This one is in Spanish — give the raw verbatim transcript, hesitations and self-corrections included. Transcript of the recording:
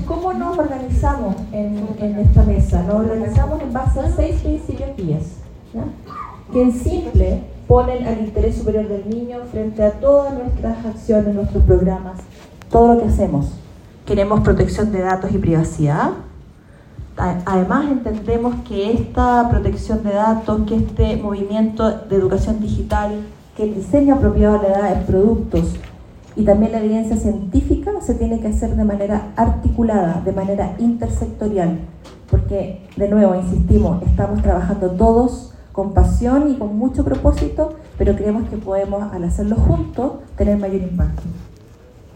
¿cómo nos organizamos en, en esta mesa? Nos organizamos en base a seis principios guías, ¿ya? Que en simple ponen al interés superior del niño frente a todas nuestras acciones, nuestros programas, todo lo que hacemos. Queremos protección de datos y privacidad. Además, entendemos que esta protección de datos, que este movimiento de educación digital, que el diseño apropiado le da en productos y también la evidencia científica se tiene que hacer de manera articulada, de manera intersectorial, porque, de nuevo, insistimos, estamos trabajando todos con pasión y con mucho propósito, pero creemos que podemos, al hacerlo juntos, tener mayor impacto.